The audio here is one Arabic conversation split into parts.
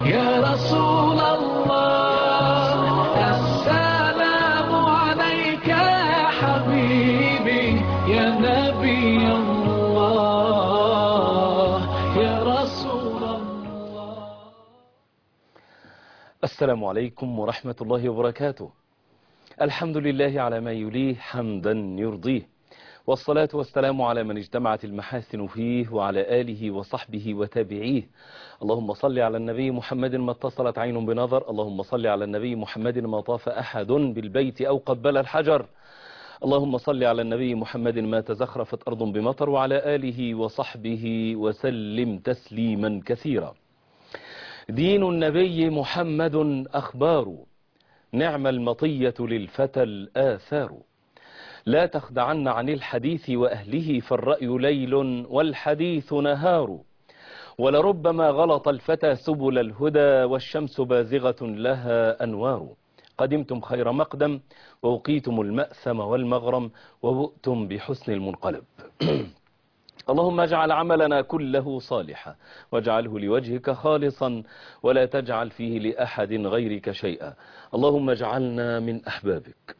يا رسول الله السلام عليك يا حبيبي يا نبي الله يا رسول الله. السلام عليكم ورحمة الله وبركاته. الحمد لله على ما يليه حمدا يرضيه، والصلاة والسلام على من اجتمعت المحاسن فيه وعلى آله وصحبه وتابعيه. اللهم صل على النبي محمد ما اتصلت عين بنظر، اللهم صل على النبي محمد ما طاف أحد بالبيت أو قبل الحجر، اللهم صل على النبي محمد ما تزخرفت أرض بمطر، وعلى آله وصحبه وسلم تسليما كثيرا. دين النبي محمد أخبار، نعم المطية للفتى الآثار. لا تخدعن عن الحديث وأهله، فالرأي ليل والحديث نهار. ولربما غلط الفتى سبل الهدى، والشمس بازغة لها أنوار. قدمتم خير مقدم، ووقيتم المأثم والمغرم، وبؤتم بحسن المنقلب. اللهم اجعل عملنا كله صالحا، واجعله لوجهك خالصا، ولا تجعل فيه لأحد غيرك شيئا. اللهم اجعلنا من أحبابك،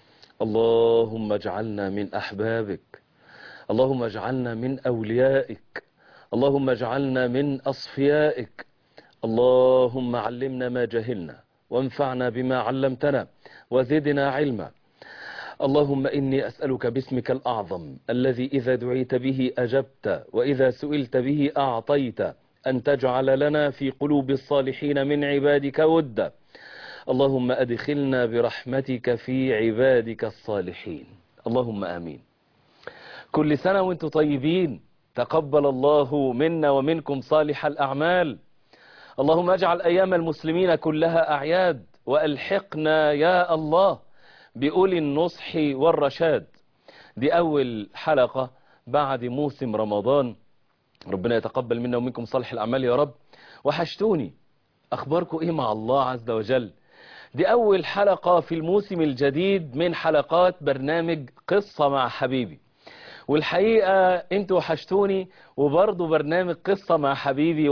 اللهم اجعلنا من أحبابك، اللهم اجعلنا من أوليائك، اللهم اجعلنا من أصفيائك. اللهم علمنا ما جهلنا، وانفعنا بما علمتنا، وزدنا علما. اللهم إني أسألك باسمك الأعظم الذي إذا دعيت به أجبت، وإذا سئلت به أعطيت، أن تجعل لنا في قلوب الصالحين من عبادك ودا. اللهم أدخلنا برحمتك في عبادك الصالحين، اللهم آمين. كل سنة وانتم طيبين، تقبل الله منا ومنكم صالح الأعمال. اللهم اجعل أيام المسلمين كلها أعياد، وألحقنا يا الله بأولي النصح والرشاد. دي أول حلقة بعد موسم رمضان، ربنا يتقبل منا ومنكم صالح الأعمال يا رب. وحشتوني، أخباركم إيه مع الله عز وجل؟ دي أول حلقة في الموسم الجديد من حلقات برنامج قصة مع حبيبي، والحقيقة انتوا وحشتوني، وبرضه برنامج قصة مع حبيبي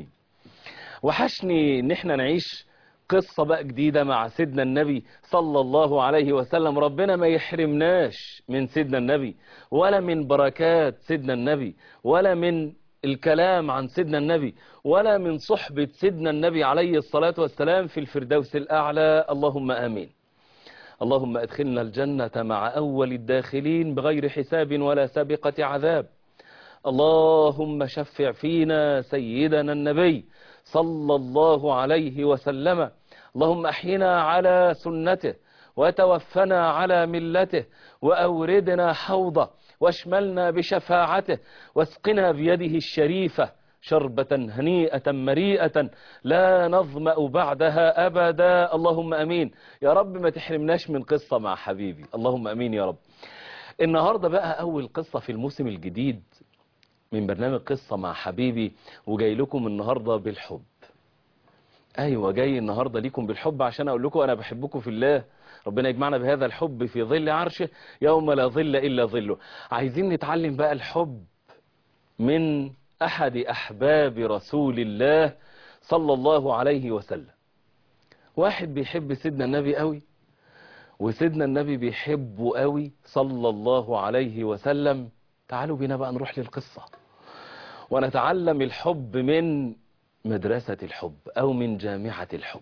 وحشني ان احنا نعيش قصة بقى جديدة مع سيدنا النبي صلى الله عليه وسلم. ربنا ما يحرمناش من سيدنا النبي، ولا من بركات سيدنا النبي، ولا من الكلام عن سيدنا النبي، ولا من صحبة سيدنا النبي عليه الصلاة والسلام في الفردوس الأعلى. اللهم آمين. اللهم أدخلنا الجنة مع أول الداخلين بغير حساب ولا سابقة عذاب. اللهم شفع فينا سيدنا النبي صلى الله عليه وسلم. اللهم أحينا على سنته، وتوفنا على ملته، وأوردنا حوضه، واشملنا بشفاعته، واسقنا بيده الشريفة شربة هنيئة مريئة لا نظمأ بعدها أبدا. اللهم أمين يا رب، ما تحرمناش من قصة مع حبيبي، اللهم أمين يا رب. النهاردة بقى أول قصة في الموسم الجديد من برنامج قصة مع حبيبي، وجاي لكم النهاردة بالحب. أيوة، جاي النهاردة ليكم بالحب عشان أقول لكم أنا بحبكم في الله. ربنا يجمعنا بهذا الحب في ظل عرشه يوم لا ظل إلا ظله. عايزين نتعلم بقى الحب من أحد أحباب رسول الله صلى الله عليه وسلم. واحد بيحب سيدنا النبي قوي، وسيدنا النبي بيحبه قوي صلى الله عليه وسلم. تعالوا بينا بقى نروح للقصة ونتعلم الحب من مدرسة الحب أو من جامعة الحب.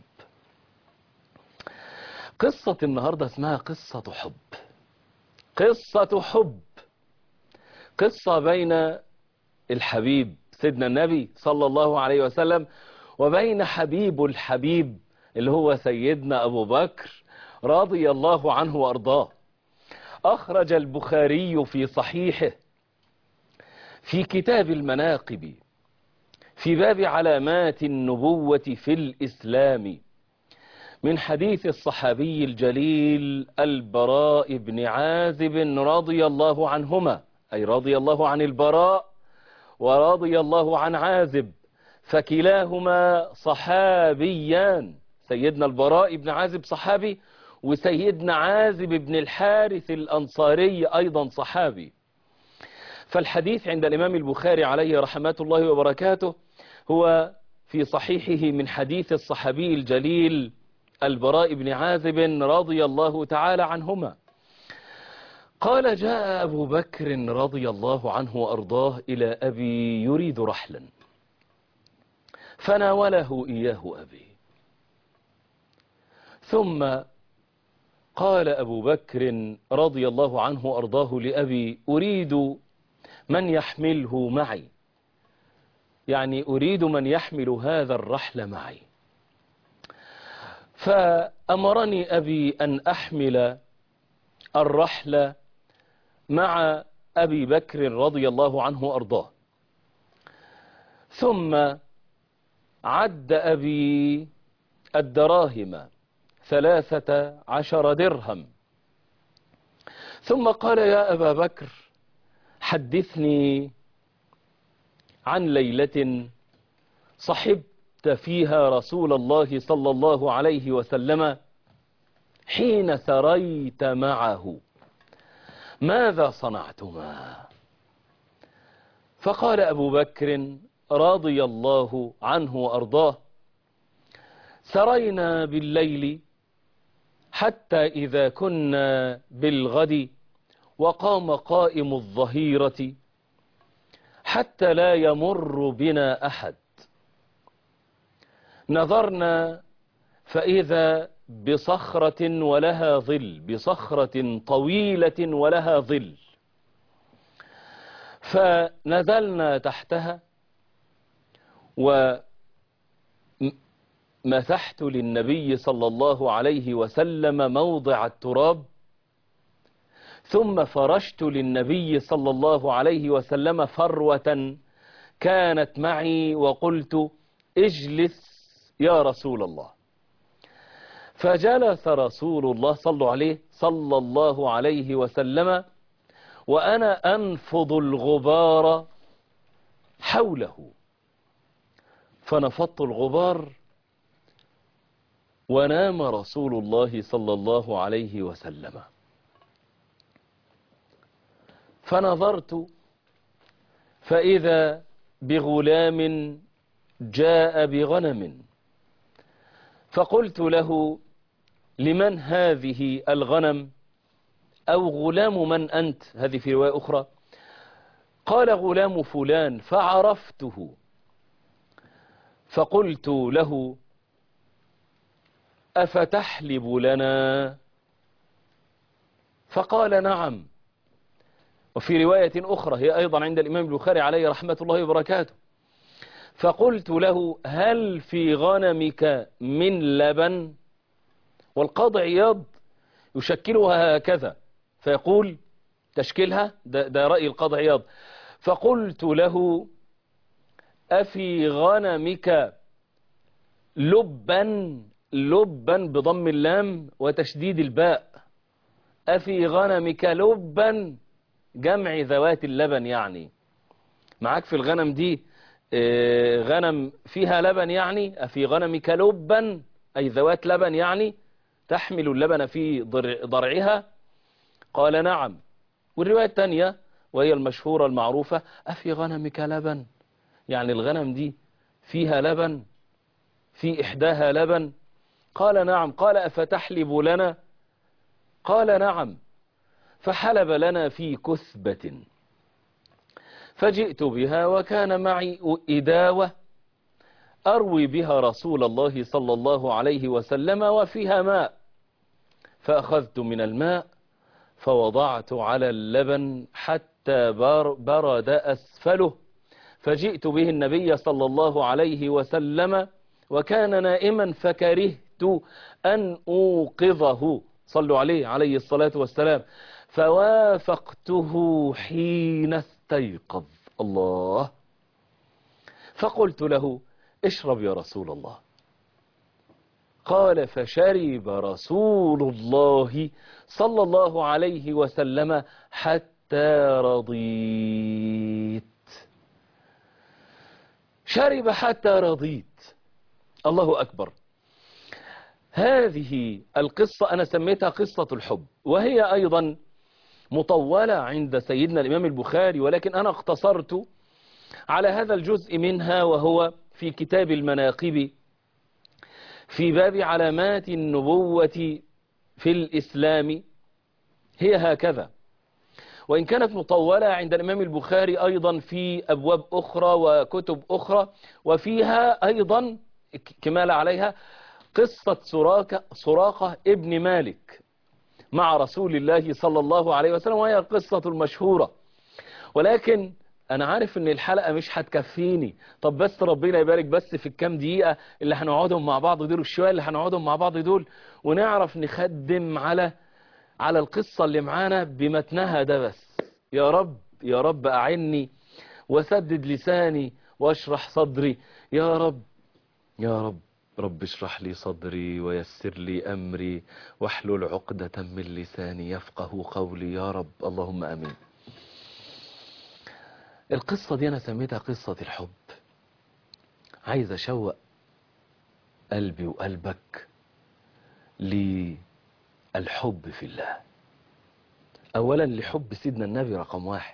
قصة النهاردة اسمها قصة حب. قصة حب، قصة بين الحبيب سيدنا النبي صلى الله عليه وسلم وبين حبيب الحبيب اللي هو سيدنا أبو بكر رضي الله عنه وأرضاه. أخرج البخاري في صحيحه في كتاب المناقب في باب علامات النبوة في الإسلام من حديث الصحابي الجليل البراء بن عازب رضي الله عنهما، أي رضي الله عن البراء ورضي الله عن عازب، فكلاهما صحابيان. سيدنا البراء بن عازب صحابي، وسيدنا عازب بن الحارث الأنصاري أيضا صحابي. فالحديث عند الإمام البخاري عليه رحمة الله وبركاته هو في في صحيحه من حديث الصحابي الجليل البراء بن عازب رضي الله تعالى عنهما قال: جاء أبو بكر رضي الله عنه وأرضاه إلى أبي يريد رحلا، فناوله إياه أبي، ثم قال أبو بكر رضي الله عنه وأرضاه لأبي: أريد من يحمله معي، يعني أريد من يحمل هذا الرحل معي. فأمرني أبي أن أحمل الرحل مع أبي بكر رضي الله عنه وأرضاه. ثم عد أبي الدراهم 13 درهم، ثم قال: يا أبا بكر، حدثني عن ليلة صحبت فيها رسول الله صلى الله عليه وسلم حين سريت معه، ماذا صنعتما؟ فقال أبو بكر رضي الله عنه وأرضاه: سرينا بالليل حتى إذا كنا بالغد وقام قائم الظهيرة حتى لا يمر بنا أحد، نظرنا فإذا بصخرة ولها ظل، بصخرة طويلة ولها ظل، فنزلنا تحتها ومسحت للنبي صلى الله عليه وسلم موضع التراب، ثم فرشت للنبي صلى الله عليه وسلم فروة كانت معي وقلت: اجلس يا رسول الله. فجلس رسول الله صلى الله عليه وسلم وأنا أنفض الغبار حوله، فنفضت الغبار ونام رسول الله صلى الله عليه وسلم. فنظرت فإذا بغلام جاء بغنم، فقلت له: لمن هذه الغنم؟ أو غلام من أنت؟ هذه في رواية أخرى. قال: غلام فلان. فعرفته، فقلت له: أفتحلب لنا؟ فقال: نعم. وفي رواية أخرى هي أيضا عند الإمام البخاري عليه رحمة الله وبركاته، فقلت له: هل في غنمك من لبن؟ والقاضي عياض يشكلها هكذا، فيقول تشكيلها ده رأي القاضي عياض. فقلت له: أفي غنمك لبا؟ لبا بضم اللام وتشديد الباء. أفي غنمك لبا، جمع ذوات اللبن، يعني معاك في الغنم دي غنم فيها لبن، يعني أفي غنمك لبا أي ذوات لبن، يعني تحمل اللبن في ضرعها. قال: نعم. والرواية الثانية وهي المشهورة المعروفة: أفي غنمك لبن، يعني الغنم دي فيها لبن، في إحداها لبن. قال: نعم. قال: أفتحلب لنا؟ قال: نعم. فحلب لنا في كثبة، فجئت بها وكان معي إداوة أروي بها رسول الله صلى الله عليه وسلم وفيها ماء، فأخذت من الماء فوضعت على اللبن حتى برد أسفله، فجئت به النبي صلى الله عليه وسلم وكان نائما، فكرهت أن أوقظه، صلوا عليه الصلاة والسلام، فوافقته حين استيقظ. الله. فقلت له: اشرب يا رسول الله. قال: فشرب رسول الله صلى الله عليه وسلم حتى رضيت. شرب حتى رضيت. الله أكبر. هذه القصة أنا سميتها قصة الحب، وهي أيضا مطولة عند سيدنا الإمام البخاري، ولكن أنا اختصرت على هذا الجزء منها، وهو في كتاب المناقب في باب علامات النبوة في الإسلام هي هكذا، وإن كانت مطولة عند الإمام البخاري أيضا في أبواب أخرى وكتب أخرى، وفيها أيضا كمال عليها قصة سراقة ابن مالك مع رسول الله صلى الله عليه وسلم، وهي القصة المشهورة. ولكن أنا عارف إن الحلقة مش هتكفيني، طب بس ربنا يبارك بس في الكام دقيقة اللي هنقعدهم مع بعض دول، الشوية اللي هنقعدهم مع بعض دول، ونعرف نخدم على القصة اللي معانا بمتنها ده بس. يا رب يا رب أعني وسدد لساني واشرح صدري يا رب يا رب. رب اشرح لي صدري ويسر لي أمري واحلل عقدة من لساني يفقه قولي يا رب، اللهم أمين. القصة دي أنا سميتها قصة الحب. عايز أشوق قلبي وقلبك للحب في الله. أولا لحب سيدنا النبي رقم 1،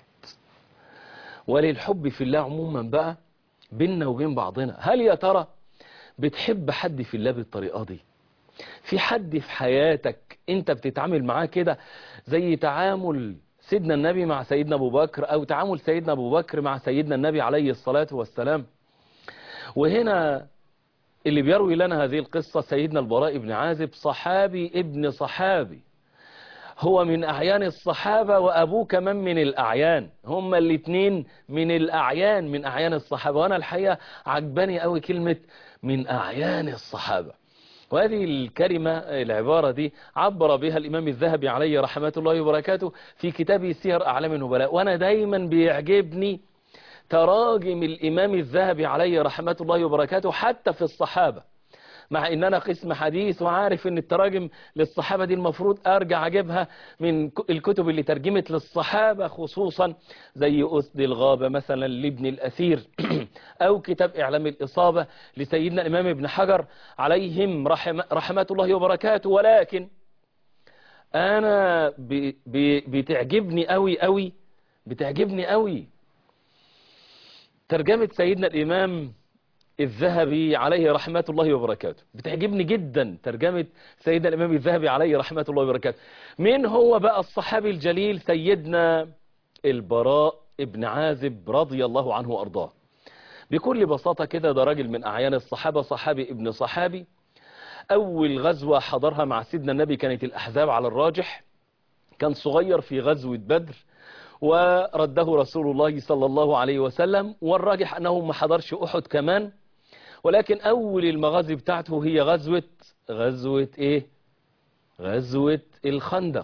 وللحب في الله عموما بقى بيننا وبين بعضنا. هل يا ترى بتحب حد في الله بالطريقة دي؟ في حد في حياتك انت بتتعامل معاه كده زي تعامل سيدنا النبي مع سيدنا أبو بكر، أو تعامل سيدنا أبو بكر مع سيدنا النبي عليه الصلاة والسلام؟ وهنا اللي بيروي لنا هذه القصة سيدنا البراء بن عازب، صحابي ابن صحابي، هو من أعيان الصحابة، وأبوه كمان من الأعيان، هما الاثنين من الأعيان، من أعيان الصحابة. وأنا الحقيقة عجباني قوي كلمة من أعيان الصحابة، وهذه الكلمة العبارة دي عبر بها الإمام الذهبي عليه رحمة الله وبركاته في كتابه سير أعلام النبلاء. وأنا دايما بيعجبني تراجم الإمام الذهبي عليه رحمة الله وبركاته حتى في الصحابة، مع ان انا قسم حديث وعارف ان التراجم للصحابة دي المفروض ارجع اجيبها من الكتب اللي ترجمت للصحابة، خصوصا زي أسد الغابة مثلا لابن الأثير او كتاب اعلام الإصابة لسيدنا الامام ابن حجر عليهم رحمة الله وبركاته. ولكن انا بتعجبني قوي بتعجبني قوي ترجمة سيدنا الامام الذهبي عليه رحمة الله وبركاته. بتعجبني جدا ترجمة سيدنا الإمام الذهبي عليه رحمة الله وبركاته. من هو بقى الصحابي الجليل؟ سيدنا البراء ابن عازب رضي الله عنه وأرضاه. بكل بساطة كده ده راجل من أعيان الصحابة، صحابي ابن صحابي. أول غزوة حضرها مع سيدنا النبي كانت الأحزاب على الراجح، كان صغير في غزوة بدر ورده رسول الله صلى الله عليه وسلم، والراجح أنه ما حضرش أحد كمان. ولكن أول المغازي بتاعته هي غزوة إيه؟ غزوة الخندق.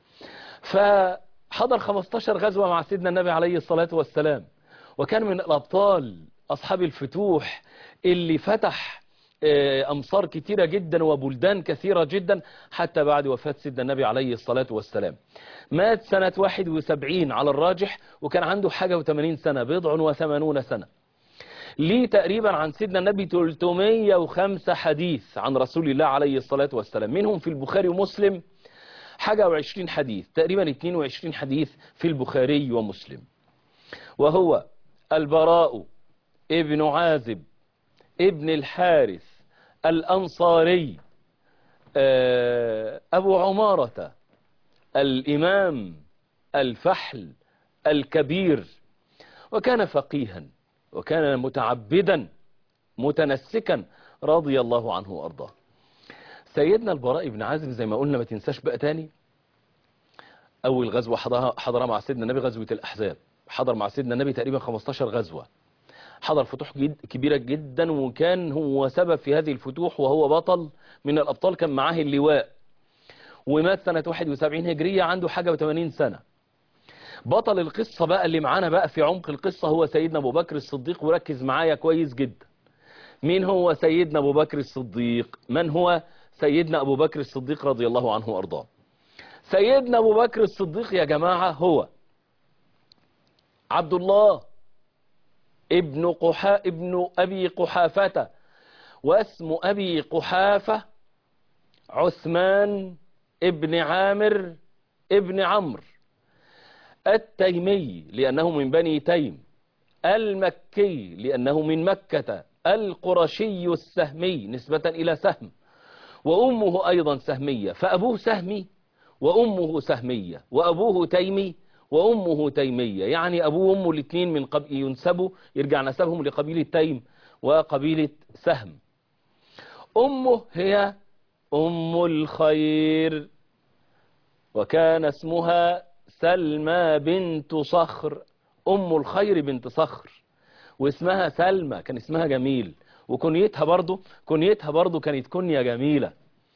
فحضر 15 غزوة مع سيدنا النبي عليه الصلاة والسلام، وكان من الأبطال أصحاب الفتوح اللي فتح أمصار كتيرة جدا وبلدان كثيرة جدا حتى بعد وفاة سيدنا النبي عليه الصلاة والسلام. مات سنة 71 على الراجح، وكان عنده حاجة و80 سنة، 80 سنة. ليه تقريبا عن سيدنا النبي 305 حديث عن رسول الله عليه الصلاة والسلام، منهم في البخاري ومسلم حاجة و20 حديث، تقريبا 22 حديث في البخاري ومسلم. وهو البراء ابن عازب ابن الحارث الأنصاري أبو عمارة الإمام الفحل الكبير، وكان فقيها وكان متعبدا متنسكا رضي الله عنه وأرضاه. سيدنا البراء بن عازب زي ما قلنا، ما تنساش بقى تاني، أول غزوة حضرها مع سيدنا النبي غزوة الأحزاب، حضر مع سيدنا النبي تقريبا 15 غزوة، حضر فتوح كبيرة جدا، وكان هو سبب في هذه الفتوح، وهو بطل من الأبطال، كان معاه اللواء، ومات سنة 71 هجرية عنده حاجة و80 سنة. بطل القصة بقى اللي معانا بقى في عمق القصة هو سيدنا أبو بكر الصديق، وركز معايا كويس جدا. مين هو سيدنا أبو بكر الصديق؟ من هو سيدنا أبو بكر الصديق رضي الله عنه وأرضاه؟ سيدنا أبو بكر الصديق يا جماعة هو عبد الله ابن أبي قحافة، واسم أبي قحافة عثمان ابن عامر ابن عمرو التيمي لأنه من بني تيم، المكي لأنه من مكة القرشي السهمي نسبة إلى سهم، وأمه أيضا سهمية، فأبوه سهمي وأمه سهمية، وأبوه تيمي وأمه تيمية، يعني أبوه وأمه الاثنين من قبل ينسبوا، يرجع نسبهم لقبيلة تيم وقبيلة سهم. أمه هي أم الخير، وكان اسمها سلمى بنت صخر، أم الخير بنت صخر، واسمها سلمى، كان اسمها جميل، وكنيتها برضو كانت كنية جميلة.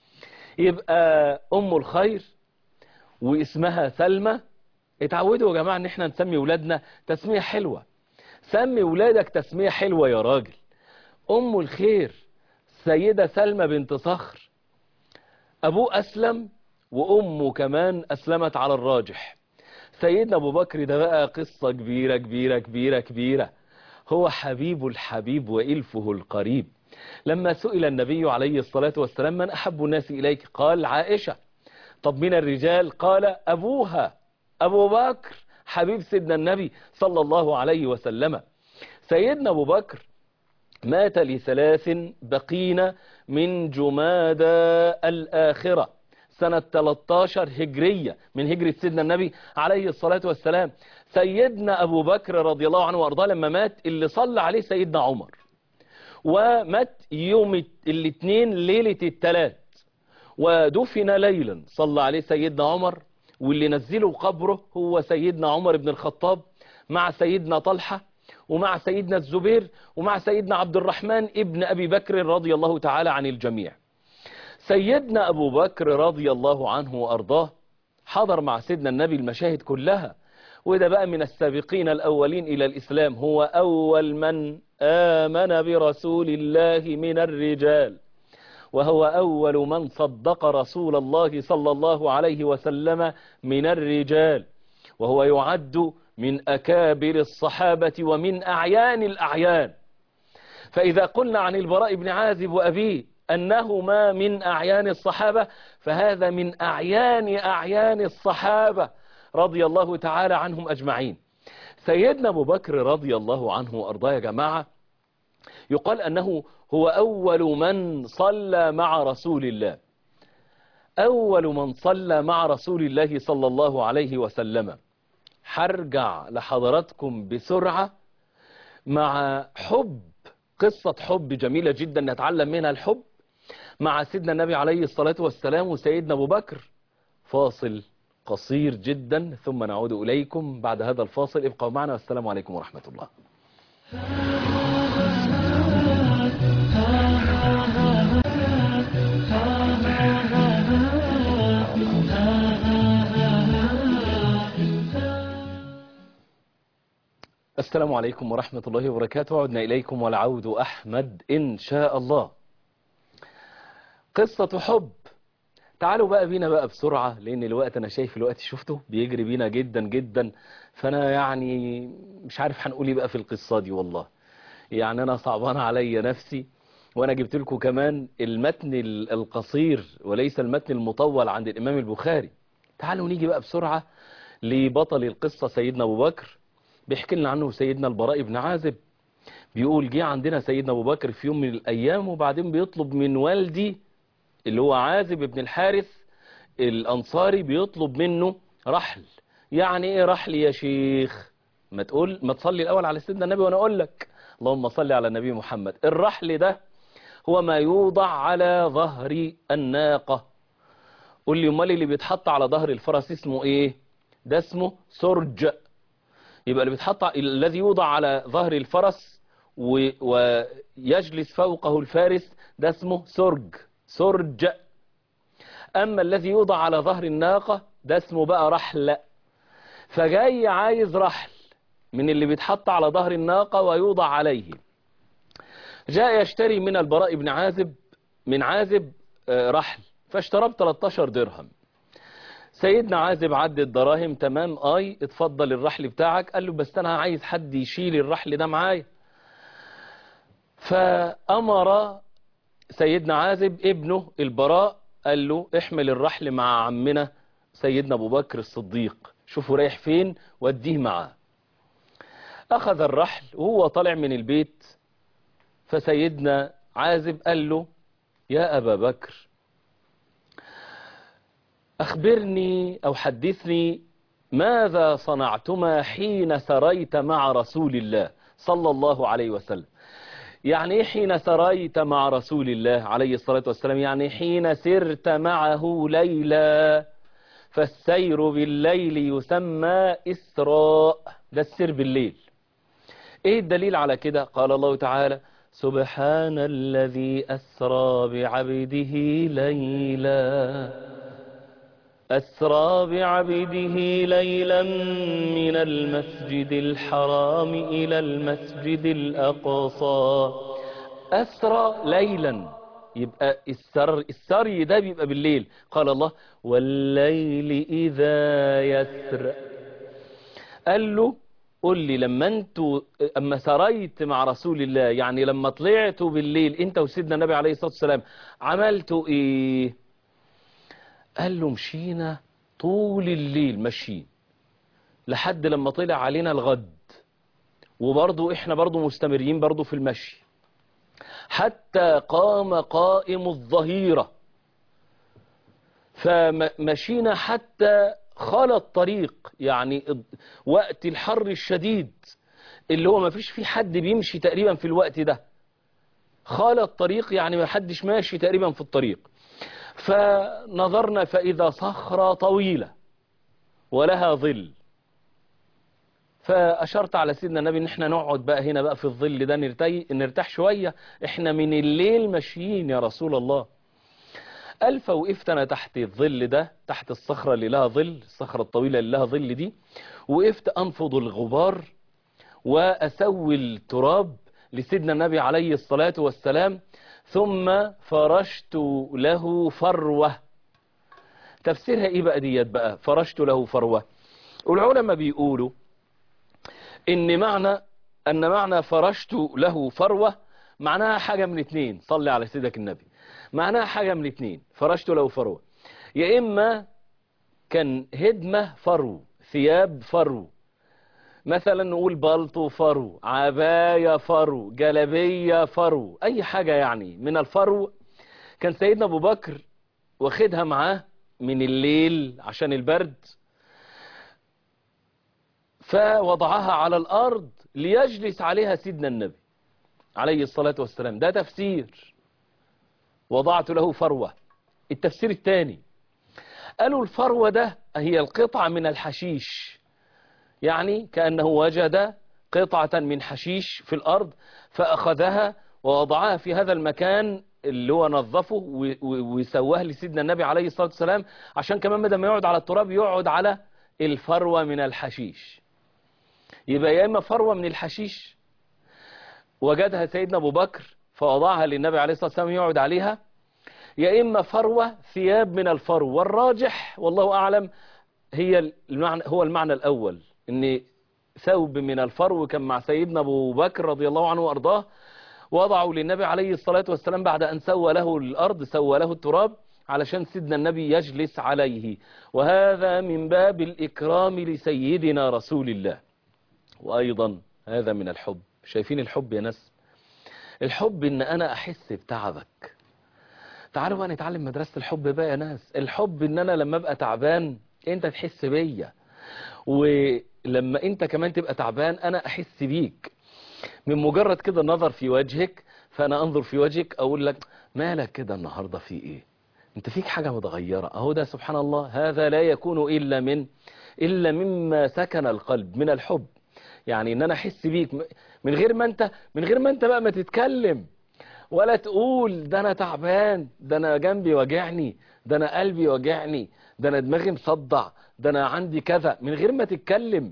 يبقى أم الخير واسمها سلمى. اتعودوا يا جماعة ان احنا نسمي ولادنا تسمية حلوة، سمي ولادك تسمية حلوة يا راجل. أم الخير سيدة سلمى بنت صخر، أبوه أسلم وأمه كمان أسلمت على الراجح. سيدنا أبو بكر ده بقى قصة كبيرة كبيرة كبيرة كبيرة، هو حبيب الحبيب وإلفه القريب. لما سئل النبي عليه الصلاة والسلام من أحب الناس إليك؟ قال عائشة. طب من الرجال؟ قال أبوها أبو بكر حبيب سيدنا النبي صلى الله عليه وسلم. سيدنا أبو بكر مات ل3 بقين من جمادى الآخرة سنة 13 هجرية من هجرة سيدنا النبي عليه الصلاة والسلام. سيدنا أبو بكر رضي الله عنه وأرضاه لما مات اللي صلى عليه سيدنا عمر، ومات يوم الاثنين ليلة الثلاث، ودفن ليلا صلى عليه سيدنا عمر، واللي نزله قبره هو سيدنا عمر بن الخطاب مع سيدنا طلحة ومع سيدنا الزبير ومع سيدنا عبد الرحمن ابن أبي بكر رضي الله تعالى عن الجميع. سيدنا أبو بكر رضي الله عنه وأرضاه حضر مع سيدنا النبي المشاهد كلها، وده بقى من السابقين الأولين إلى الإسلام، هو أول من آمن برسول الله من الرجال، وهو أول من صدق رسول الله صلى الله عليه وسلم من الرجال، وهو يعد من أكابر الصحابة ومن أعيان الأعيان. فإذا قلنا عن البراء بن عازب وأبيه أنهما من أعيان الصحابة، فهذا من أعيان الصحابة رضي الله تعالى عنهم أجمعين. سيدنا أبو بكر رضي الله عنه وأرضاه يا جماعة يقال أنه هو أول من صلى مع رسول الله، أول من صلى مع رسول الله صلى الله عليه وسلم. هرجع لحضراتكم بسرعة مع قصة حب جميلة جدا نتعلم منها الحب مع سيدنا النبي عليه الصلاة والسلام وسيدنا أبو بكر. فاصل قصير جدا ثم نعود إليكم بعد هذا الفاصل، ابقوا معنا والسلام عليكم ورحمة الله. السلام عليكم ورحمة الله وبركاته، عدنا إليكم والعود أحمد إن شاء الله. قصة حب. تعالوا بقى بينا بقى بسرعة، لأن الوقت أنا شايف الوقت شفته بيجري بينا جدا جدا، فأنا يعني مش عارف هنقولي بقى في القصة دي والله، يعني أنا صعبان عليا نفسي، وأنا جبت لكم كمان المتن القصير وليس المتن المطول عند الإمام البخاري. تعالوا نيجي بقى بسرعة لبطل القصة سيدنا أبو بكر. بيحكي لنا عنه سيدنا البراء بن عازب، بيقول جه عندنا سيدنا أبو بكر في يوم من الأيام، وبعدين بيطلب من والدي اللي هو عازب بن الحارث الأنصاري، بيطلب منه رحل. يعني ايه رحل يا شيخ؟ ما تصلي الأول على سيدنا النبي وأنا أقول لك. اللهم صل على النبي محمد. الرحل ده هو ما يوضع على ظهر الناقة. قول لي امال اللي بيتحط على ظهر الفرس اسمه ايه؟ ده اسمه سرج. يبقى اللي بيتحط الذي يوضع على ظهر الفرس ويجلس فوقه الفارس ده اسمه سرج. أما الذي يوضع على ظهر الناقة ده اسمه بقى رحل. فجاي عايز رحل من اللي بيتحط على ظهر الناقة ويوضع عليه. جاء يشتري من البراء بن عازب من عازب رحل، فاشترى ب13 درهم. سيدنا عازب عد الدراهم، تمام، اتفضل الرحل بتاعك. قال له بس انا عايز حد يشيل الرحل ده معايا. فأمر سيدنا عازب ابنه البراء، قال له احمل الرحل مع عمنا سيدنا أبو بكر الصديق، شوفوا رايح فين وديه معاه. أخذ الرحل وهو طالع من البيت فسيدنا عازب قال له يا أبا بكر أخبرني أو حدثني ماذا صنعتما حين سريت مع رسول الله صلى الله عليه وسلم. يعني إيه حين سريت مع رسول الله عليه الصلاة والسلام؟ يعني حين سرت معه ليلا، فالسير بالليل يسمى إسراء، ده السير بالليل. إيه الدليل على كده؟ قال الله تعالى سبحان الذي أسرى بعبده ليلا، أسرى بعبده ليلا من المسجد الحرام إلى المسجد الأقصى. أسرى ليلا، يبقى السري ده بيبقى بالليل. قال الله والليل إذا يسر. قال له قل لي أما سريت مع رسول الله، يعني لما طلعتوا بالليل انت وسيدنا النبي عليه الصلاة والسلام، عملتوا ايه؟ قال له مشينا طول الليل ماشيين لحد لما طلع علينا الغد، وبرضو احنا برضو مستمرين برضو في المشي حتى قام قائم الظهيرة، فمشينا حتى خلى الطريق، يعني وقت الحر الشديد اللي هو ما فيش فيه حد بيمشي تقريبا في الوقت ده، خلى الطريق يعني ما حدش ماشي تقريبا في الطريق. فنظرنا فإذا صخرة طويلة ولها ظل، فأشرت على سيدنا النبي ان احنا نقعد بقى هنا بقى في الظل ده نرتاح شوية، احنا من الليل ماشيين يا رسول الله. قال فوقفت انا تحت الظل ده، تحت الصخرة اللي لها ظل، الصخرة الطويلة اللي لها ظل دي، وقفت انفض الغبار واسوي التراب لسيدنا النبي عليه الصلاة والسلام، ثم فرشت له فروة. تفسيرها ايه بقى ديت بقى فرشت له فروة؟ والعلماء بيقولوا ان معنى فرشت له فروة معناها حاجة من اتنين. صلي على سيدك النبي. معناها حاجة من اتنين، فرشت له فروة، يا اما كان هدمة فرو، ثياب فرو، مثلا نقول بلطو فرو، عباية فرو، جلبية فرو، اي حاجة يعني من الفرو. كان سيدنا ابو بكر واخدها معاه من الليل عشان البرد، فوضعها على الارض ليجلس عليها سيدنا النبي عليه الصلاة والسلام. ده تفسير وضعت له فروة. التفسير الثاني قالوا الفروة ده هي القطعة من الحشيش، يعني كأنه وجد قطعة من حشيش في الأرض فأخذها ووضعها في هذا المكان اللي هو نظفه وسواه لسيدنا النبي عليه الصلاة والسلام، عشان كمان بدل ما يقعد على التراب يقعد على الفروة من الحشيش. يبقى يا إما فروة من الحشيش وجدها سيدنا أبو بكر فوضعها للنبي عليه الصلاة والسلام يقعد عليها، يا إما فروة ثياب من الفرو. والراجح والله أعلم هو المعنى الأول، إن ثوب من الفرو كان مع سيدنا أبو بكر رضي الله عنه وأرضاه، وضعوا للنبي عليه الصلاة والسلام بعد أن سوى له الأرض، سوى له التراب علشان سيدنا النبي يجلس عليه. وهذا من باب الإكرام لسيدنا رسول الله. وأيضا هذا من الحب. شايفين الحب يا ناس؟ الحب إن أنا أحس بتعبك. تعالوا بقى نتعلم مدرسة الحب بقى يا ناس. الحب إن أنا لما أبقى تعبان أنت تحس بيا، ولما أنت كمان تبقى تعبان أنا أحس بيك. من مجرد كده النظر في وجهك فأنا أنظر في وجهك أقول لك مالك كده النهاردة في إيه؟ أنت فيك حاجة متغيرة. أهو ده سبحان الله، هذا لا يكون إلا مما سكن القلب من الحب. يعني إن أنا أحس بيك من غير ما أنت بقى ما تتكلم ولا تقول ده أنا تعبان، ده أنا جنبي وجعني، ده أنا قلبي وجعني، ده أنا دماغي مصدع، ده أنا عندي كذا، من غير ما تتكلم.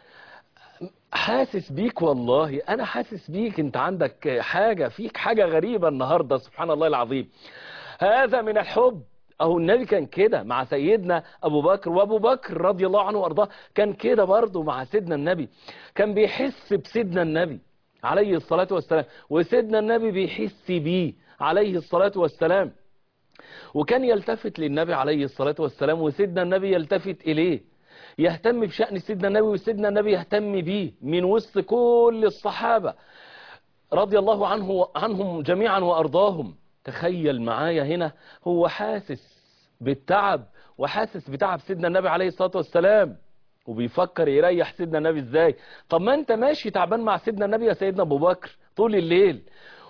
حاسس بيك والله، أنا حاسس بيك. أنت عندك حاجة، فيك حاجة غريبة النهاردة سبحان الله العظيم. هذا من الحب. أهو النبي كان كده مع سيدنا أبو بكر، وأبو بكر رضي الله عنه وأرضاه كان كده برضه مع سيدنا النبي، كان بيحس بسيدنا النبي عليه الصلاة والسلام، وسيدنا النبي بيحس بيه عليه الصلاة والسلام، وكان يلتفت للنبي عليه الصلاة والسلام وسيدنا النبي يلتفت إليه، يهتم بشأن سيدنا النبي وسيدنا النبي يهتم بيه من وسط كل الصحابة. رضي الله عنهم جميعا وأرضاهم. تخيل معايا هنا، هو حاسس بالتعب وحاسس بتعب سيدنا النبي عليه الصلاة والسلام، وبيفكر يريح سيدنا النبي ازاي. طب ما انت ماشي تعبان مع سيدنا النبي يا سيدنا ابو بكر طول الليل،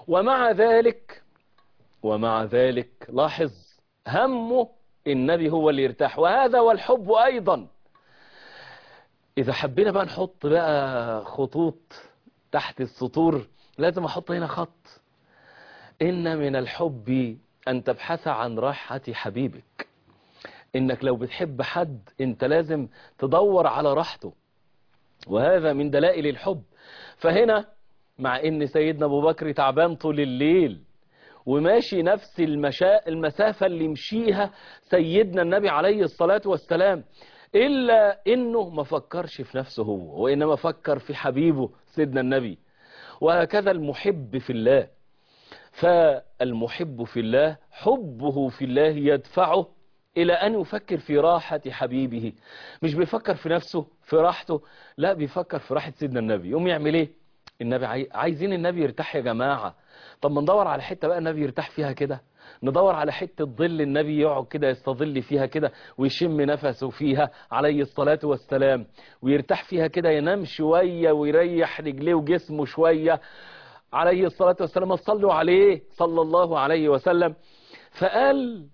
ومع ذلك لاحظ همه النبي هو اللي يرتاح، وهذا والحب ايضا. اذا حبينا بقى نحط بقى خطوط تحت السطور، لازم احط هنا خط: ان من الحب ان تبحث عن راحة حبيبك. انك لو بتحب حد انت لازم تدور على راحته، وهذا من دلائل الحب. فهنا مع ان سيدنا ابو بكر تعبان طول الليل وماشي نفس المسافة اللي مشيها سيدنا النبي عليه الصلاة والسلام، إلا إنه ما فكرش في نفسه هو، وإنما فكر في حبيبه سيدنا النبي. وهكذا المحب في الله، فالمحب في الله حبه في الله يدفعه إلى أن يفكر في راحة حبيبه. مش بيفكر في نفسه في راحته، لا، بيفكر في راحة سيدنا النبي. يوم يعمل إيه؟ النبي عايزين النبي يرتاح يا جماعة. طب ما ندور على حتة بقى النبي يرتاح فيها كده، ندور على حتة ظل النبي يقعد كده يستظل فيها كده ويشم نفسه فيها عليه الصلاة والسلام، ويرتاح فيها كده، ينام شوية ويريح رجليه وجسمه شوية عليه الصلاة والسلام. صلوا عليه صلى الله عليه وسلم. فقال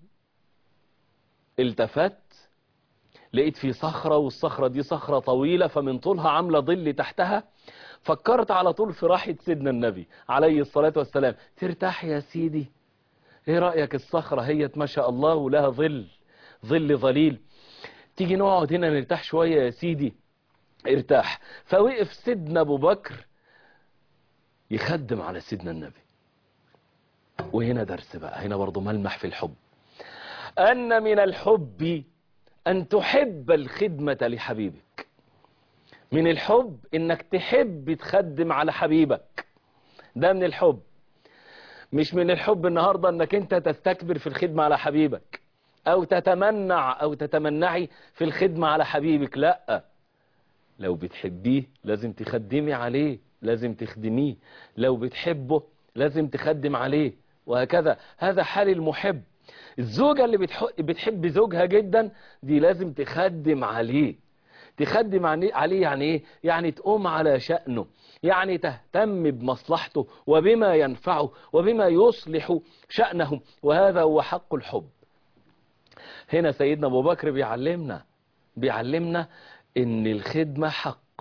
التفت لقيت في صخرة، والصخرة دي صخرة طويلة فمن طولها عاملة ظل تحتها. فكرت على طول في راحة سيدنا النبي عليه الصلاة والسلام. ترتاح يا سيدي؟ ايه رأيك؟ الصخرة هي ما شاء الله ولها ظل ظليل، تيجي نقعد هنا نرتاح شوية يا سيدي. ارتاح. فوقف سيدنا ابو بكر يخدم على سيدنا النبي. وهنا درس بقى، هنا برضو ملمح في الحب، أن من الحب أن تحب الخدمة لحبيبك. من الحب إنك تحب تخدم على حبيبك، ده من الحب. مش من الحب النهاردة إنك أنت تستكبر في الخدمة على حبيبك، أو تتمنع أو تتمنعي في الخدمة على حبيبك. لا، لو بتحبيه لازم تخدمي عليه، لازم تخدميه. لو بتحبه لازم تخدم عليه، وهكذا. هذا حال المحب. الزوجة اللي بتحب زوجها جدا دي لازم تخدم عليه. تخدم عليه يعني ايه؟ يعني تقوم على شأنه، يعني تهتم بمصلحته وبما ينفعه وبما يصلح شأنه، وهذا هو حق الحب. هنا سيدنا ابو بكر بيعلمنا ان الخدمة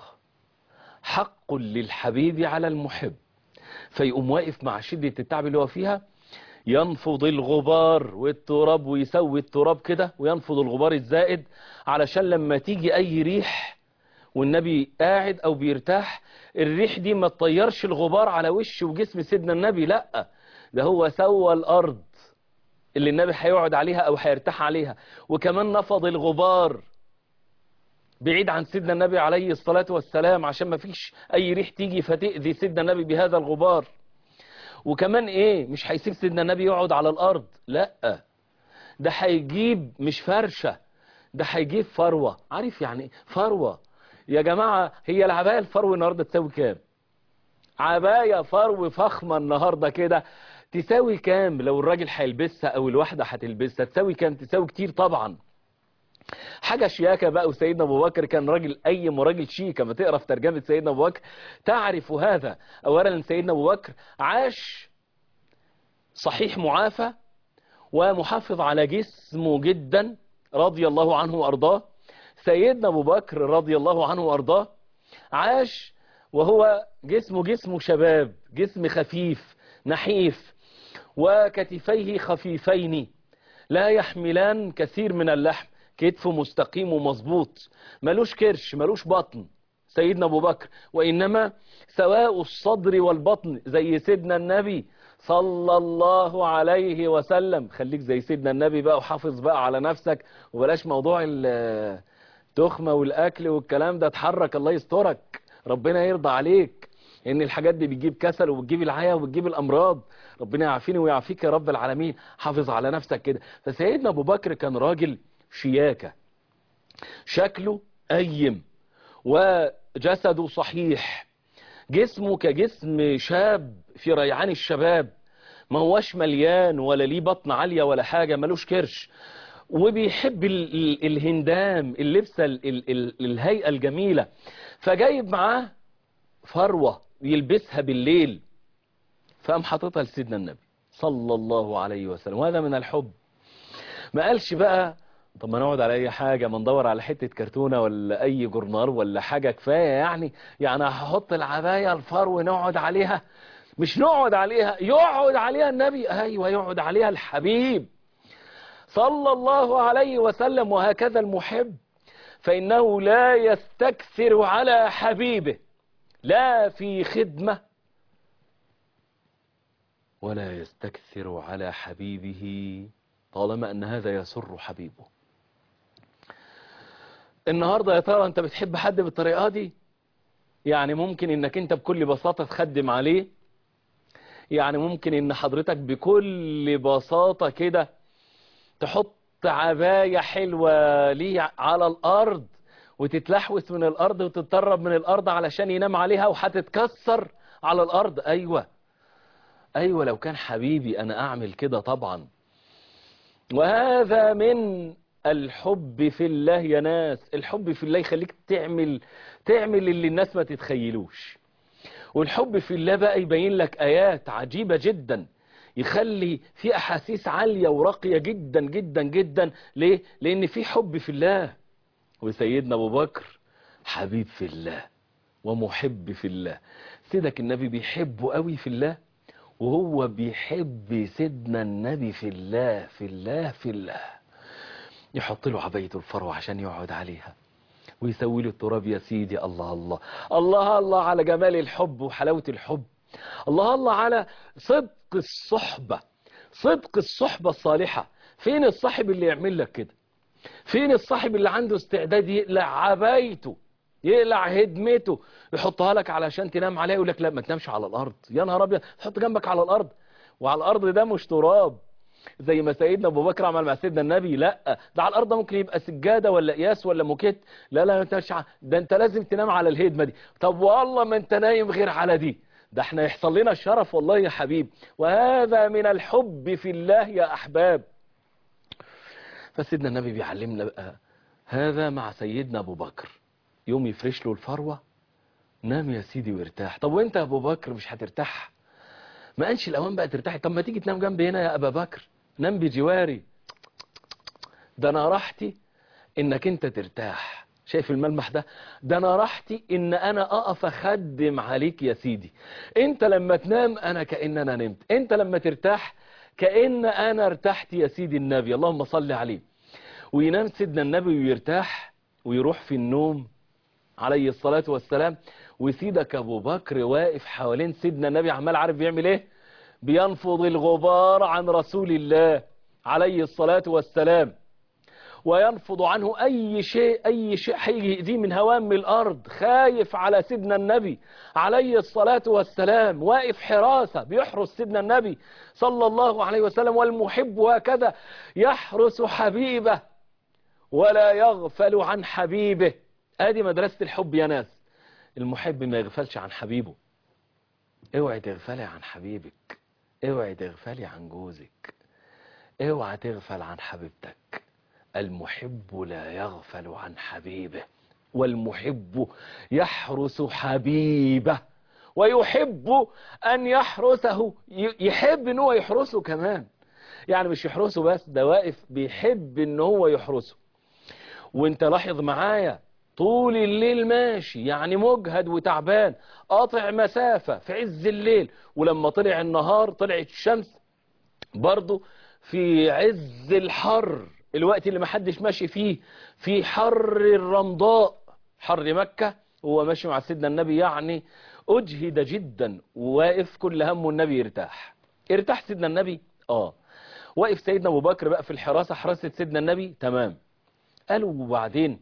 حق للحبيب على المحب. فيقوم واقف مع شدة التعب اللي هو فيها، ينفض الغبار والتراب، ويسوي التراب كده وينفض الغبار الزائد، علشان لما تيجي اي ريح والنبي قاعد او بيرتاح، الريح دي ما تطيرش الغبار على وش وجسم سيدنا النبي. لا، ده هو سوى الارض اللي النبي هيقعد عليها او هيرتاح عليها، وكمان نفض الغبار بعيد عن سيدنا النبي عليه الصلاة والسلام، عشان ما فيش اي ريح تيجي فتأذي سيدنا النبي بهذا الغبار. وكمان ايه؟ مش هيسيب سيدنا النبي يقعد على الارض، لا، ده هيجيب مش فرشة، ده هيجيب فروة. عارف يعني ايه فروة يا جماعة؟ هي العباية الفرو النهاردة تساوي كام؟ عباية فرو فخمة النهاردة كده تساوي كام؟ لو الراجل هيلبسها او الواحدة هتلبسها تساوي كام؟ تساوي كتير طبعا. حاجة شياكة بقى. وسيدنا ابو بكر كان راجل قيم وراجل شيك. لما تقرا في ترجمة سيدنا ابو بكر تعرف هذا. اولا سيدنا ابو بكر عاش صحيح معافى ومحافظ على جسمه جدا رضي الله عنه وارضاه. سيدنا ابو بكر رضي الله عنه وارضاه عاش وهو جسمه شباب، جسم خفيف نحيف، وكتفيه خفيفين لا يحملان كثير من اللحم، كتفه مستقيم ومظبوط، ملوش كرش ملوش بطن سيدنا ابو بكر، وانما سواء الصدر والبطن زي سيدنا النبي صلى الله عليه وسلم. خليك زي سيدنا النبي بقى، وحافظ بقى على نفسك، وبلاش موضوع التخمة والاكل والكلام ده. اتحرك الله يسترك، ربنا يرضى عليك، ان الحاجات دي بتجيب كسل وبتجيب العيا وبتجيب الامراض. ربنا يعافيني ويعافيك يا رب العالمين. حافظ على نفسك كده. فسيدنا ابو بكر كان راجل شياكة، شكله قيم وجسده صحيح، جسمه كجسم شاب في ريعان الشباب، ما هوش مليان ولا ليه بطن عالية ولا حاجة، ملوش كرش، وبيحب الهندام، اللبسة الهيئة الجميلة، فجايب معاه فروة يلبسها بالليل، فقام حاططها لسيدنا النبي صلى الله عليه وسلم. وهذا من الحب. ما قالش بقى طب ما نقعد على اي حاجة، ما ندور على حتة كرتونة ولا اي جورنال ولا حاجة كفاية يعني هحط العباية الفرو نقعد عليها. مش نقعد عليها، يقعد عليها النبي، ايوه يقعد عليها الحبيب صلى الله عليه وسلم. وهكذا المحب، فإنه لا يستكثر على حبيبه لا في خدمة ولا يستكثر على حبيبه طالما أن هذا يسر حبيبه. النهاردة يا ترى أنت بتحب حد بالطريقة دي؟ يعني ممكن أنك أنت بكل بساطة تخدم عليه، يعني ممكن أن حضرتك بكل بساطة كده تحط عباية حلوة ليه على الأرض وتتلحوس من الأرض وتتطرب من الأرض علشان ينام عليها وهتتكسر على الأرض. أيوة لو كان حبيبي أنا أعمل كده طبعا. وهذا من الحب في الله يا ناس. الحب في الله يخليك تعمل اللي الناس ما تتخيلوش. والحب في الله بقى يبين لك آيات عجيبة جدا، يخلي في أحاسيس عالية وراقية جدا جدا جدا. ليه؟ لأن في حب في الله. وسيدنا أبو بكر حبيب في الله ومحب في الله. سيدك النبي بيحبه قوي في الله، وهو بيحب سيدنا النبي في الله في الله في الله. يحط له عباية الفروة عشان يقعد عليها ويسوي له التراب يا سيدي. الله الله الله الله على جمال الحب وحلاوة الحب. الله الله على صدق الصحبة، صدق الصحبة الصالحة. فين الصاحب اللي يعمل لك كده؟ فين الصاحب اللي عنده استعداد يقلع عبايته، يقلع هدمته، يحطها لك علشان تنام عليها، يقول لك لا ما تنامش على الارض. يا نهار ابيض، تحط جنبك على الارض، وعلى الارض ده مش تراب زي ما سيدنا ابو بكر عمل مع سيدنا النبي، لا ده على الارض ممكن يبقى سجاده ولا قياس ولا موكيت. لا لا ده انت لازم تنام على الهدمه دي. طب والله ما انت نايم غير على دي، ده احنا يحصل لنا الشرف والله يا حبيب. وهذا من الحب في الله يا احباب. فسيدنا النبي بيعلمنا بقى هذا مع سيدنا ابو بكر، يوم يفرش له الفروه، نام يا سيدي وارتاح. طب وانت يا ابو بكر مش هترتاح؟ ما قالش الاوان بقى ترتاحي؟ طب ما تيجي تنام جنبي هنا يا ابا بكر، نام بجواري، ده انا راحتي انك انت ترتاح. شايف الملمح ده؟ ده انا راحتي ان انا اقف اخدم عليك يا سيدي. انت لما تنام انا كأن انا نمت، انت لما ترتاح كأن انا ارتحت يا سيدي النبي. اللهم صل عليه. وينام سيدنا النبي ويرتاح ويروح في النوم عليه الصلاة والسلام، وسيدك ابو بكر واقف حوالين سيدنا النبي عمال عارف بيعمل ايه؟ بينفض الغبار عن رسول الله عليه الصلاة والسلام، وينفض عنه أي شيء هيجي يأذيه من هوام الأرض. خايف على سيدنا النبي عليه الصلاة والسلام، واقف حراسة بيحرس سيدنا النبي صلى الله عليه وسلم. والمحب هكذا يحرس حبيبه ولا يغفل عن حبيبه. ادي مدرسة الحب يا ناس. المحب ما يغفلش عن حبيبه. اوعي تغفلي عن حبيبك، اوعي تغفلي عن جوزك، اوعي تغفل عن حبيبتك. المحب لا يغفل عن حبيبه، والمحب يحرس حبيبه ويحب أن يحرسه. يحب ان هو يحرسه كمان، يعني مش يحرسه بس، ده واقف بيحب ان هو يحرسه. وانت لاحظ معايا طول الليل ماشي، يعني مجهد وتعبان، قاطع مسافة في عز الليل، ولما طلع النهار طلعت الشمس برضو في عز الحر، الوقت اللي محدش ماشي فيه في حر الرمضاء، حر مكة، وهو ماشي مع سيدنا النبي، يعني أجهد جدا وواقف كل همه النبي يرتاح. ارتاح سيدنا النبي؟ واقف سيدنا أبو بكر بقى في الحراسة، حراسة سيدنا النبي، تمام. قالوا وبعدين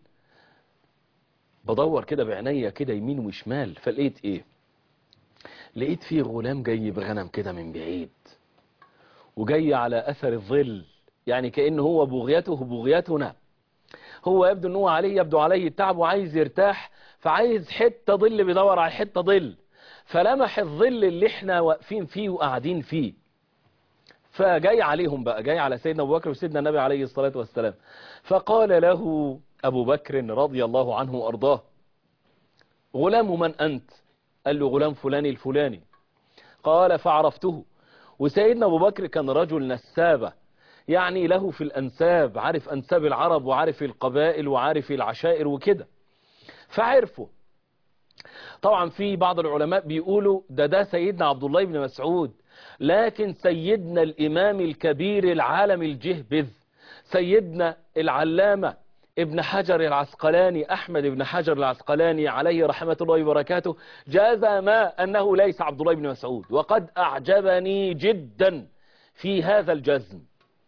بدور كده بعينيا كده يمين وشمال، فلقيت ايه؟ لقيت فيه غلام جاي بغنم كده من بعيد، وجاي على أثر الظل، يعني كأنه هو بغيته بغيتنا. هو يبدو أنه يبدو عليه التعب وعايز يرتاح، فعايز حتة ظل، بيدور على حتة ظل، فلمح الظل اللي احنا واقفين فيه وقاعدين فيه، فجاي عليهم بقى، جاي على سيدنا أبو بكر وسيدنا النبي عليه الصلاة والسلام. فقال له أبو بكر رضي الله عنه وأرضاه: غلام من أنت؟ قال له: غلام فلان الفلاني. قال: فعرفته. وسيدنا أبو بكر كان رجل نسابة، يعني له في الأنساب، عارف أنساب العرب وعارف القبائل وعارف العشائر وكده، فعرفه. طبعا في بعض العلماء بيقولوا ده سيدنا عبد الله بن مسعود، لكن سيدنا الإمام الكبير العالم الجهبذ سيدنا العلامة ابن حجر العسقلاني، أحمد بن حجر العسقلاني عليه رحمة الله وبركاته، جزم أنه ليس عبد الله بن مسعود، وقد أعجبني جدا في هذا الجزم.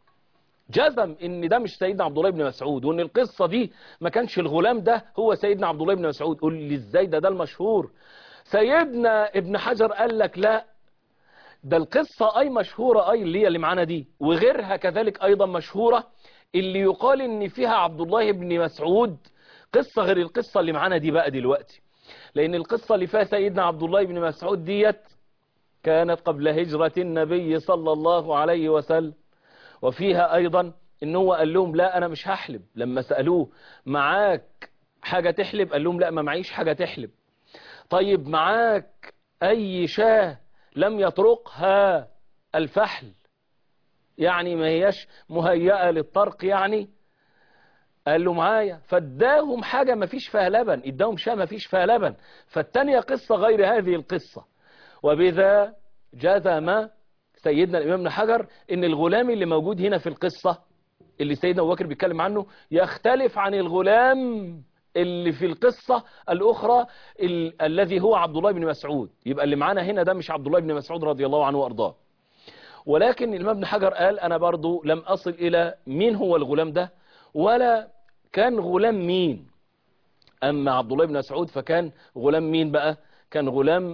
جزم ان ده مش سيدنا عبد الله بن مسعود، وان القصة دي ما كانش الغلام ده هو سيدنا عبد الله بن مسعود. قول لي ازاي؟ ده المشهور. سيدنا ابن حجر قال لك لا، ده القصة اي مشهورة، اي اللي معانا دي وغيرها كذلك ايضا مشهورة، اللي يقال ان فيها عبد الله بن مسعود قصة غير القصة اللي معانا دي بقى دلوقتي. لان القصة اللي فيها سيدنا عبد الله بن مسعود ديت كانت قبل هجرة النبي صلى الله عليه وسلم، وفيها ايضا ان هو قال لهم لا انا مش هحلب. لما سألوه معاك حاجة تحلب؟ قال لهم لا ما معيش حاجة تحلب. طيب معاك اي شاه لم يطرقها الفحل، يعني ما هياش مهيئة للطرق يعني؟ قال له معايا. فاداهم حاجة ما فيش فيها لبن، اداهم شاه ما فيش فيها لبن. فالتانية قصة غير هذه القصة. وبذا جزم سيدنا الإمام ابن حجر ان الغلام اللي موجود هنا في القصة اللي سيدنا أبو بكر بيتكلم عنه يختلف عن الغلام اللي في القصة الأخرى الذي هو عبد الله بن مسعود. يبقى اللي معانا هنا ده مش عبد الله بن مسعود رضي الله عنه وأرضاه. ولكن الإمام ابن حجر قال أنا برضو لم أصل إلى مين هو الغلام ده ولا كان غلام مين. أما عبد الله بن مسعود فكان غلام مين بقى؟ كان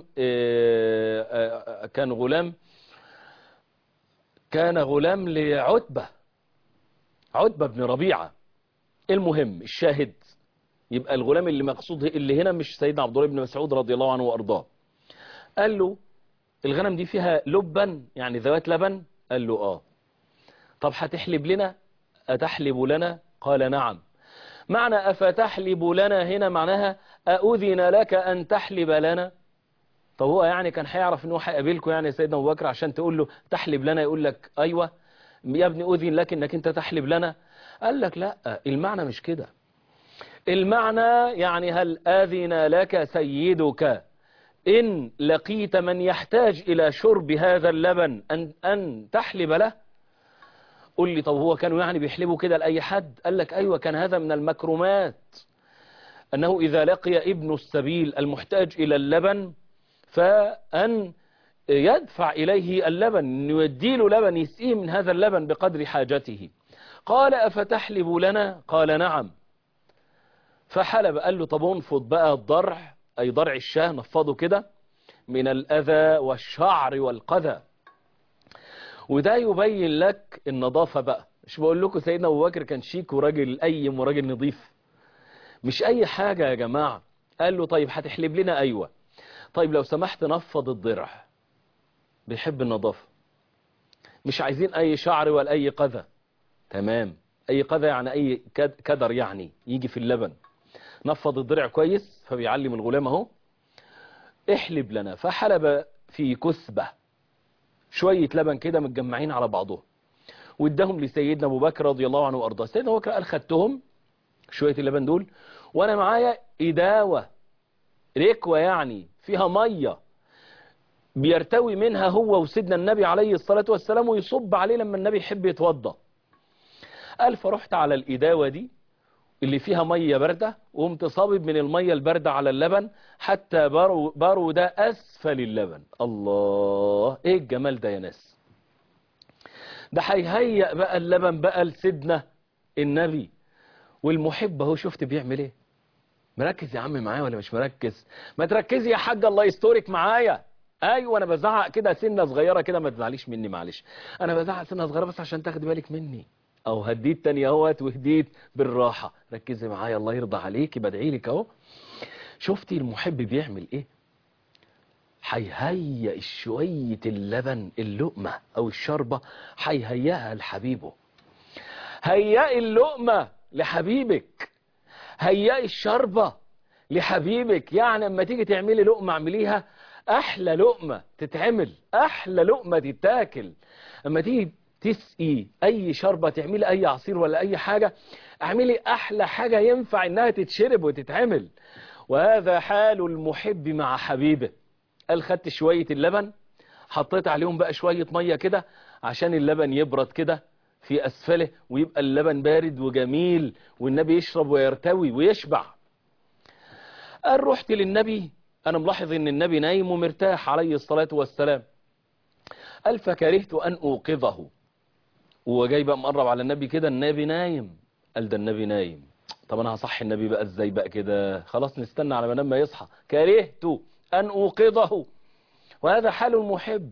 غلام لعتبة، عتبة بن ربيعة. المهم الشاهد، يبقى الغلام اللي مقصود اللي هنا مش سيدنا عبد الله بن مسعود رضي الله عنه وأرضاه. قال له الغنم دي فيها لبن يعني ذوات لبن؟ قال له آه. طب هتحلب لنا؟ أتحلب لنا؟ قال نعم. معنى أفتحلب لنا هنا معناها أؤذن لك أن تحلب لنا. طب هو يعني كان هيعرف انه هيقابلكم يعني سيدنا أبو بكر عشان تقول له تحلب لنا يقول لك أيوة يا ابني أذن لك انك انت تحلب لنا؟ قال لك لا، المعنى مش كده. المعنى يعني هل آذن لك سيدك إن لقيت من يحتاج إلى شرب هذا اللبن أن تحلب له؟ قل لي طب هو كانوا يعني بيحلبوا كده لأي حد؟ قال لك أيوة، كان هذا من المكرمات، أنه إذا لقي ابن السبيل المحتاج إلى اللبن فأن يدفع إليه اللبن، يودي له لبن يسقيه من هذا اللبن بقدر حاجته. قال أفتحلب لنا؟ قال نعم. فحلب. قال له طب انفض بقى الضرع، أي ضرع الشاه، نفضه كده من الأذى والشعر والقذى. وده يبين لك النظافة بقى. مش بقول لكم سيدنا أبو بكر كان شيك وراجل قيم وراجل نظيف؟ مش أي حاجة يا جماعة. قال له طيب هتحلب لنا؟ أيوة. طيب لو سمحت نفض الضرع. بيحب النظافة، مش عايزين أي شعر ولا أي قذى. تمام، أي قذى يعني أي كدر يعني يجي في اللبن. نفض الضرع كويس. فبيعلم الغلام اهو احلب لنا. فحلب في كثبة شوية لبن كده متجمعين على بعضهم، واداهم لسيدنا أبو بكر رضي الله عنه وأرضاه. سيدنا أبو بكر قال خدتهم شوية اللبن دول وأنا معايا إداوة، ركوة يعني فيها مية بيرتوي منها هو وسيدنا النبي عليه الصلاة والسلام ويصب عليه لما النبي يحب يتوضى. قال فرحت على الإداوة دي اللي فيها مية باردة وقمت صابب من المية الباردة على اللبن حتى برد أسفل اللبن. الله، ايه الجمال ده يا ناس! ده هيهيأ بقى اللبن بقى لسيدنا النبي. والمحب اهو شفت بيعمل ايه؟ مركز يا عم معايا ولا مش مركز؟ ما تركزي يا حاج الله يستورك معايا. ايوه انا بزعق كده سنه صغيره كده، ما تزعليش مني معلش. انا بزعق سنه صغيره بس عشان تاخدي بالك مني. او هديت تاني اهوت وهديت بالراحه. ركزي معايا الله يرضى عليكي، بدعي لك اهو. شفتي المحب بيعمل ايه؟ هيهيئ شوية اللبن، اللقمة أو الشربة هيهيئها لحبيبه. هيئي اللقمة لحبيبك، هيئي الشربة لحبيبك. يعني اما تيجي تعملي لقمة اعمليها أحلى لقمة تتعمل، أحلى لقمة تتاكل. اما تيجي تسقي أي شربة، تعملي أي عصير ولا أي حاجة، اعملي أحلى حاجة ينفع إنها تتشرب وتتعمل. وهذا حال المحب مع حبيبه. قال خدت شوية اللبن، حطيت عليهم بقى شوية مية كده عشان اللبن يبرد كده في أسفله ويبقى اللبن بارد وجميل، والنبي يشرب ويرتوي ويشبع. قال رحت للنبي، أنا ملاحظ إن النبي نايم ومرتاح عليه الصلاة والسلام. قال فكرهت أن أوقظه. وهو جاي بقى مقرب على النبي كده، النبي نايم. قال ده النبي نايم، طب أنا هصحي النبي بقى إزاي بقى كده؟ خلاص نستنى على ما لما يصحى. كرهت أن أوقظه. وهذا حال المحب،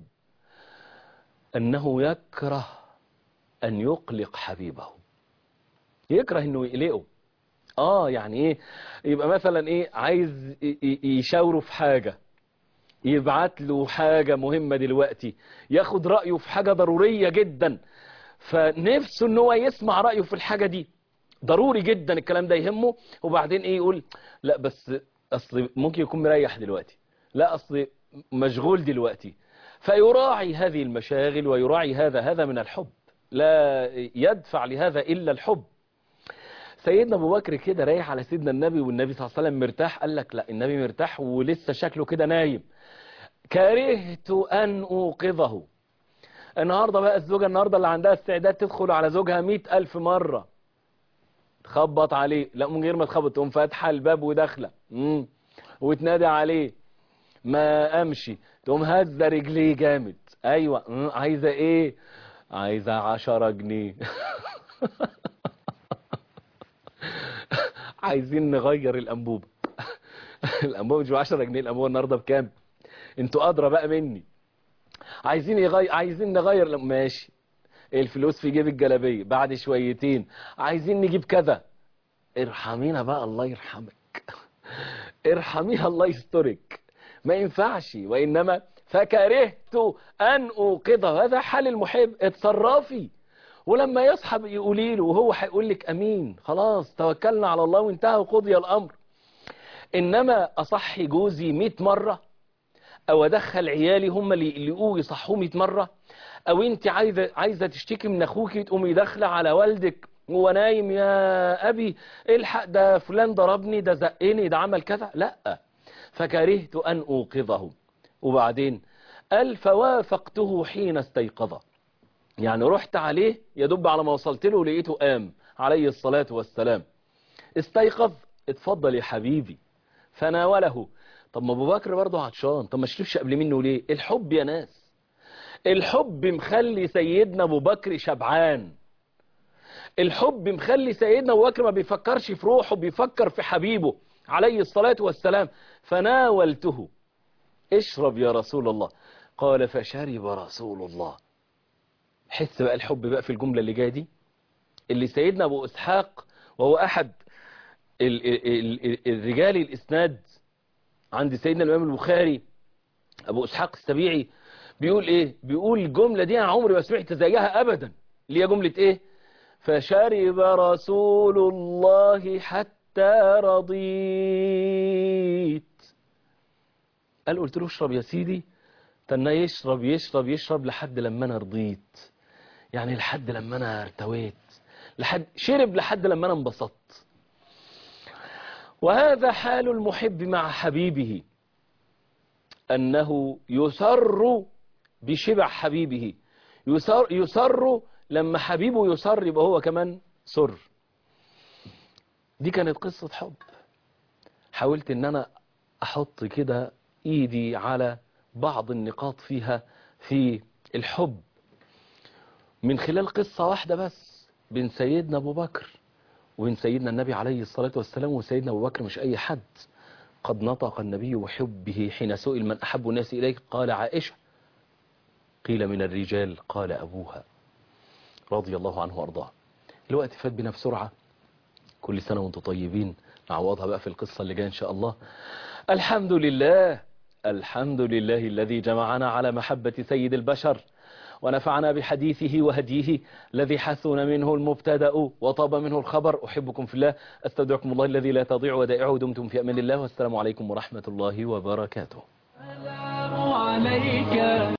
أنه يكره أن يقلق حبيبه، يكره أنه يقلقه. يعني إيه؟ يبقى مثلا إيه، عايز يشاوره في حاجة، يبعت له حاجة مهمة دلوقتي، ياخد رأيه في حاجة ضرورية جدا، فنفسه ان هو يسمع رأيه في الحاجة دي، ضروري جدا الكلام ده يهمه. وبعدين ايه، يقول لا بس اصل ممكن يكون مريح دلوقتي، لا اصل مشغول دلوقتي. فيراعي هذه المشاغل ويراعي هذا من الحب، لا يدفع لهذا إلا الحب. سيدنا ابو بكر كده رايح على سيدنا النبي، والنبي صلى الله عليه وسلم مرتاح. قال لك لا، النبي مرتاح ولسه شكله كده نايم. كرهت أن أوقظه. النهاردة بقى الزوجة النهاردة اللي عندها استعداد تدخل على زوجها 100,000 مرة، تخبط عليه، لا من غير ما تخبط تقوم فاتحة الباب وداخلة وتنادي عليه ما أمشي، تقوم هزة رجليه جامد. أيوة عايزة إيه؟ عايزة 10 جنيه. عايزين نغير الأنبوبة. الأنبوبة مش ب 10 جنيه، الأنبوبة النهاردة بكام؟ انتوا أدرى بقى مني. عايزين نغير، ماشي، الفلوس في جيب الجلابيه. بعد شويتين عايزين نجيب كذا. ارحمينا بقى الله يرحمك. ارحميها الله يسترك. ما ينفعش. وإنما فكرهت أن أوقظه. هذا حال المحب. اتصرفي، ولما يصحب يقولي له وهو هيقول لك أمين، خلاص توكلنا على الله وانتهى وقضي الأمر. إنما أصحي جوزي 100 مرة، او ادخل عيالي هم اللي يقلقوه يصحوه 100 مرة، او انت عايزه تشتكي من اخوكي تقومي داخله على والدك وهو نايم، يا ابي الحق ده فلان ضربني، ده زقني، ده عمل كذا. لا، فكرهت ان اوقظه. وبعدين قال فوافقته حين استيقظ. يعني رحت عليه يا دب على ما وصلت له لقيته قام عليه الصلاة والسلام. استيقظ، اتفضل يا حبيبي، فناوله. طب ما ابو بكر برضه عطشان، طب ما شربش قبل منه ليه؟ الحب يا ناس، الحب مخلي سيدنا ابو بكر شبعان. الحب مخلي سيدنا ابو بكر ما بيفكرش في روحه، بيفكر في حبيبه عليه الصلاة والسلام. فناولته، اشرب يا رسول الله. قال فشرب رسول الله. حس بقى الحب بقى في الجملة اللي جايه دي، اللي سيدنا ابو اسحاق وهو احد الرجال الاسناد عند سيدنا الامام البخاري، ابو اسحاق السبيعي، بيقول ايه؟ بيقول الجملة دي انا عمري ما سمعت زيها ابدا، اللي هي جملة ايه؟ فشرب رسول الله حتى رضيت. قال قلت له اشرب يا سيدي، تنى يشرب يشرب يشرب لحد لما انا رضيت، يعني لحد لما انا ارتويت، شرب لحد لما انا انبسطت. وهذا حال المحب مع حبيبه، أنه يسر بشبع حبيبه، يسر لما حبيبه يسر يبقى هو كمان سر. دي كانت قصة حب. حاولت ان انا احط كده ايدي على بعض النقاط فيها في الحب من خلال قصة واحدة بس بين سيدنا ابو بكر وبين سيدنا النبي عليه الصلاة والسلام. وسيدنا ابو بكر مش اي حد. قد نطق النبي وحبه حين سئل من أحب الناس إليك قال عائشة، قيل من الرجال قال أبوها، رضي الله عنه وأرضاه. الوقت فات بنا بسرعة، كل سنة وانتم طيبين، نعوضها بقى في القصة اللي جاية إن شاء الله. الحمد لله، الحمد لله الذي جمعنا على محبة سيد البشر ونفعنا بحديثه وهديه الذي حسن منه المبتدأ وطاب منه الخبر. أحبكم في الله، أستودعكم الله الذي لا تضيع ودائعه، دمتم في أمان الله، والسلام عليكم ورحمة الله وبركاته. السلام عليك